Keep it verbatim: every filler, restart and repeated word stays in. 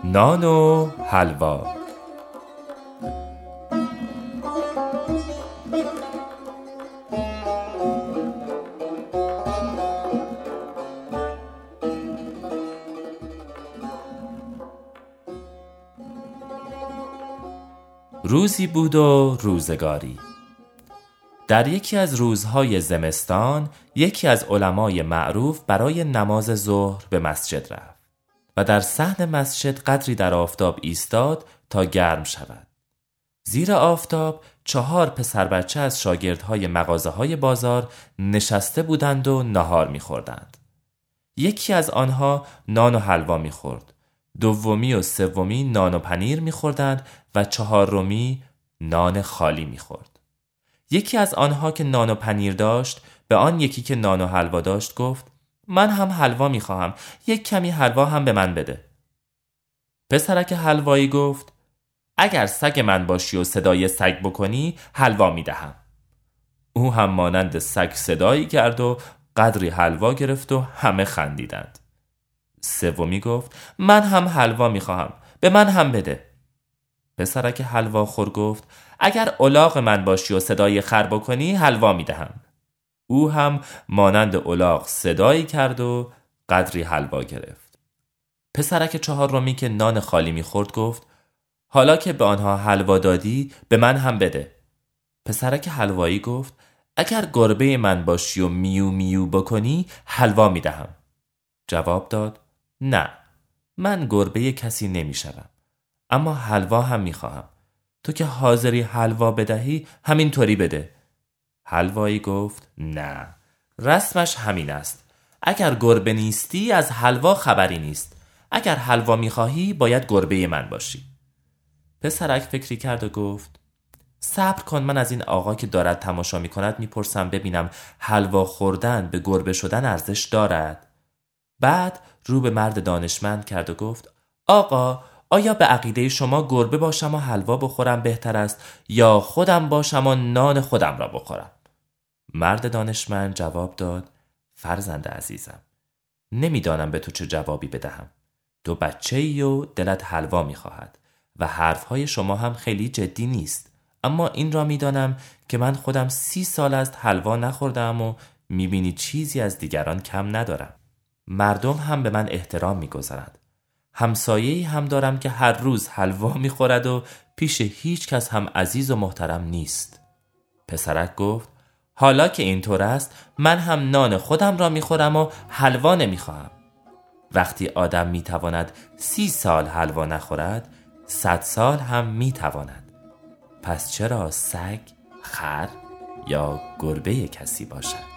نان و حلوا. روزی بود و روزگاری. در یکی از روزهای زمستان یکی از علمای معروف برای نماز ظهر به مسجد رفت و در صحن مسجد قدری در آفتاب ایستاد تا گرم شود. زیر آفتاب چهار پسر بچه از شاگردهای مغازه‌های بازار نشسته بودند و نهار می‌خوردند. یکی از آنها نان و حلوا می‌خورد، دومی و سومی نان و پنیر می‌خوردند و چهارمی نان خالی می‌خورد. یکی از آنها که نان و پنیر داشت به آن یکی که نان و حلوا داشت گفت: من هم حلوا می‌خواهم، یک کمی حلوا هم به من بده. پسرک حلوایی گفت: اگر سگ من باشی و صدای سگ بکنی حلوا می‌دهم. او هم مانند سگ صدایی کرد و قدری حلوا گرفت و همه خندیدند. سومی گفت: من هم حلوا می‌خواهم، به من هم بده. پسرک حلوا خور گفت: اگر الاغ من باشی و صدای خر بکنی حلوا می‌دهم. او هم مانند الاغ صدایی کرد و قدری حلوا گرفت. پسرک چهارمی که نان خالی می‌خورد گفت: حالا که به آنها حلوا دادی به من هم بده. پسرک حلوایی گفت: اگر گربه من باشی و میو میو بکنی حلوا می‌دهم. جواب داد: نه، من گربه کسی نمی‌شوم، اما حلوا هم می‌خواهم. تو که حاضری حلوا بدهی همین طوری بده. حلوایی گفت: نه، رسمش همین است. اگر گربه نیستی از حلوا خبری نیست. اگر حلوا می‌خواهی باید گربه من باشی. پسرک فکری کرد و گفت: صبر کن، من از این آقا که دارد تماشا می‌کند می‌پرسم ببینم حلوا خوردن به گربه شدن ارزش دارد. بعد رو به مرد دانشمند کرد و گفت: آقا، آیا به عقیده شما گربه باشم و حلوا بخورم بهتر است یا خودم باشم و نان خودم را بخورم؟ مرد دانشمند جواب داد: فرزند عزیزم، نمیدانم به تو چه جوابی بدهم. تو بچه‌ای و دلت حلوا می‌خواهد و حرفهای شما هم خیلی جدی نیست، اما این را میدانم که من خودم سی سال است حلوا نخوردم و میبینی چیزی از دیگران کم ندارم. مردم هم به من احترام میگذارند. همسایه‌ای هم دارم که هر روز حلوا میخورد و پیش هیچ کس هم عزیز و محترم نیست. پسرک گفت: حالا که اینطور است من هم نان خودم را میخورم و حلوا نمیخواهم. وقتی آدم میتواند سی سال حلوا نخورد، صد سال هم میتواند. پس چرا سگ، خر یا گربه کسی باشد؟